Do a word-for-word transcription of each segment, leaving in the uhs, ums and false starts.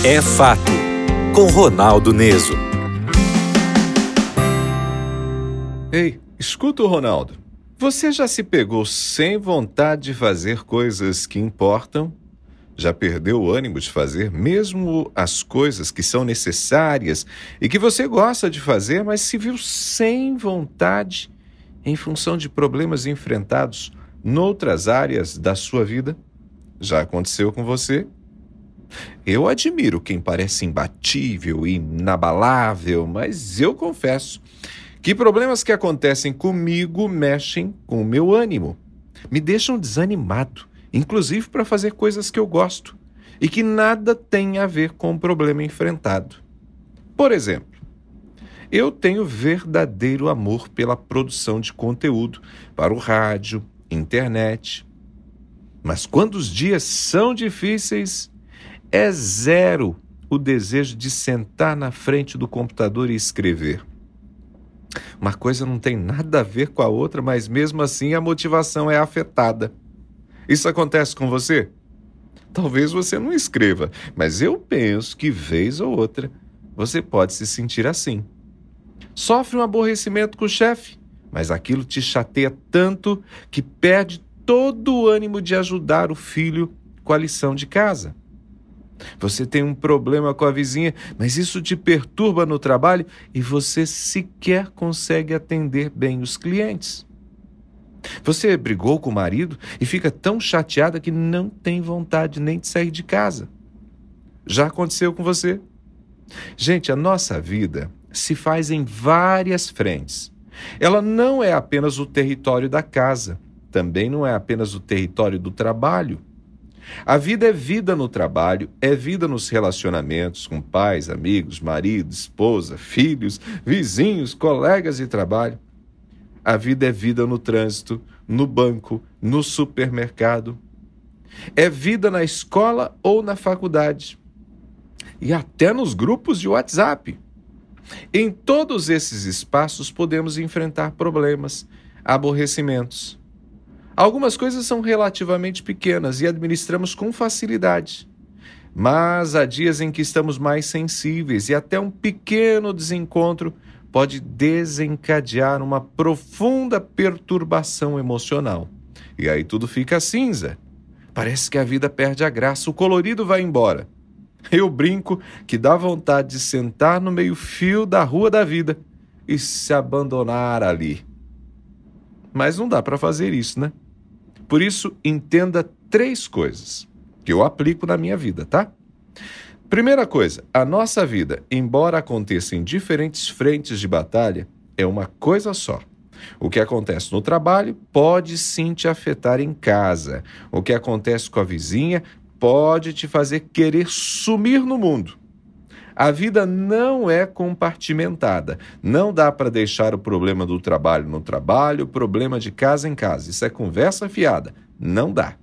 É Fato, com Ronaldo Neso. Ei, escuta o Ronaldo. Você já se pegou sem vontade de fazer coisas que importam? Já perdeu o ânimo de fazer mesmo as coisas que são necessárias e que você gosta de fazer, mas se viu sem vontade em função de problemas enfrentados noutras áreas da sua vida? Já aconteceu com você? Eu admiro quem parece imbatível e inabalável, mas eu confesso que problemas que acontecem comigo mexem com o meu ânimo, me deixam desanimado, inclusive para fazer coisas que eu gosto e que nada tem a ver com o problema enfrentado. Por exemplo, eu tenho verdadeiro amor pela produção de conteúdo para o rádio, internet, mas quando os dias são difíceis, é zero o desejo de sentar na frente do computador e escrever. Uma coisa não tem nada a ver com a outra, mas mesmo assim a motivação é afetada. Isso acontece com você? Talvez você não escreva, mas eu penso que vez ou outra você pode se sentir assim. Sofre um aborrecimento com o chefe, mas aquilo te chateia tanto que perde todo o ânimo de ajudar o filho com a lição de casa. Você tem um problema com a vizinha, mas isso te perturba no trabalho e você sequer consegue atender bem os clientes. Você brigou com o marido e fica tão chateada que não tem vontade nem de sair de casa. Já aconteceu com você? Gente, a nossa vida se faz em várias frentes. Ela não é apenas o território da casa, também não é apenas o território do trabalho. A vida é vida no trabalho, é vida nos relacionamentos com pais, amigos, marido, esposa, filhos, vizinhos, colegas de trabalho. A vida é vida no trânsito, no banco, no supermercado. É vida na escola ou na faculdade. E até nos grupos de WhatsApp. Em todos esses espaços podemos enfrentar problemas, aborrecimentos. Algumas coisas são relativamente pequenas e administramos com facilidade. Mas há dias em que estamos mais sensíveis e até um pequeno desencontro pode desencadear uma profunda perturbação emocional. E aí tudo fica cinza. Parece que a vida perde a graça, o colorido vai embora. Eu brinco que dá vontade de sentar no meio-fio da rua da vida e se abandonar ali. Mas não dá para fazer isso, né? Por isso, entenda três coisas que eu aplico na minha vida, tá? Primeira coisa, a nossa vida, embora aconteça em diferentes frentes de batalha, é uma coisa só. O que acontece no trabalho pode sim te afetar em casa. O que acontece com a vizinha pode te fazer querer sumir no mundo. A vida não é compartimentada. Não dá para deixar o problema do trabalho no trabalho, o problema de casa em casa. Isso é conversa fiada. Não dá.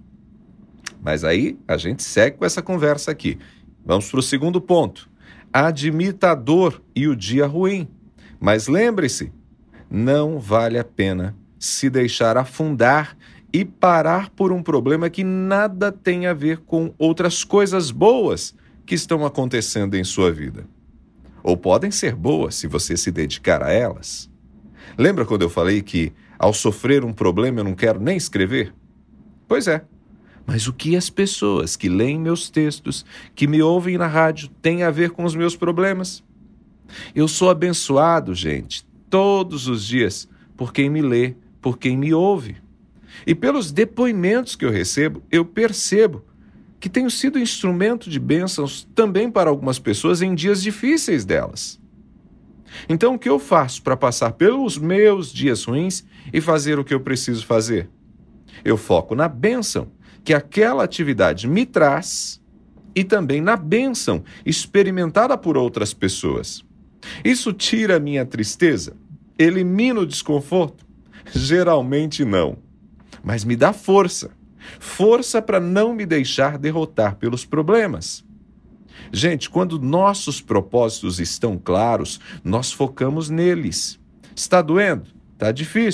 Mas aí a gente segue com essa conversa aqui. Vamos para o segundo ponto. Admita a dor e o dia ruim. Mas lembre-se, não vale a pena se deixar afundar e parar por um problema que nada tem a ver com outras coisas boas que estão acontecendo em sua vida. Ou podem ser boas se você se dedicar a elas. Lembra quando eu falei que ao sofrer um problema eu não quero nem escrever? Pois é. Mas o que as pessoas que leem meus textos, que me ouvem na rádio, têm a ver com os meus problemas? Eu sou abençoado, gente, todos os dias, por quem me lê, por quem me ouve. E pelos depoimentos que eu recebo, eu percebo que tenho sido instrumento de bênçãos também para algumas pessoas em dias difíceis delas. Então, o que eu faço para passar pelos meus dias ruins e fazer o que eu preciso fazer? Eu foco na bênção que aquela atividade me traz e também na bênção experimentada por outras pessoas. Isso tira a minha tristeza? Elimina o desconforto? Geralmente não. Mas me dá força. Força para não me deixar derrotar pelos problemas. Gente, quando nossos propósitos estão claros, nós focamos neles. Está doendo? Está difícil.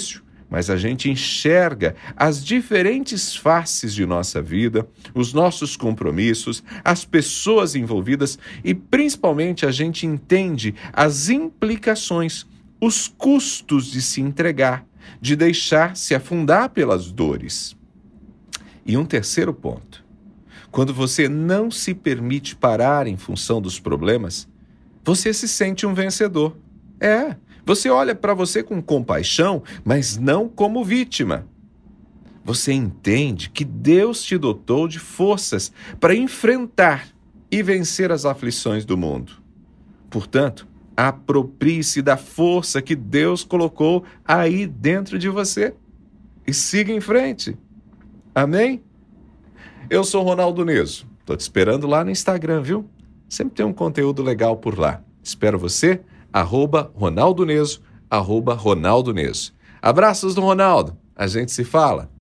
mas a gente enxerga as diferentes faces de nossa vida, os nossos compromissos, as pessoas envolvidas e, principalmente, a gente entende as implicações, os custos de se entregar, de deixar se afundar pelas dores. E um terceiro ponto: quando você não se permite parar em função dos problemas, você se sente um vencedor. É, você olha para você com compaixão, mas não como vítima. Você entende que Deus te dotou de forças para enfrentar e vencer as aflições do mundo. Portanto, aproprie-se da força que Deus colocou aí dentro de você e siga em frente. Amém? Eu sou Ronaldo Neso. Estou te esperando lá no Instagram, viu? Sempre tem um conteúdo legal por lá. Espero você, arroba Ronaldo Neso, arroba Ronaldo Neso. Abraços do Ronaldo. A gente se fala.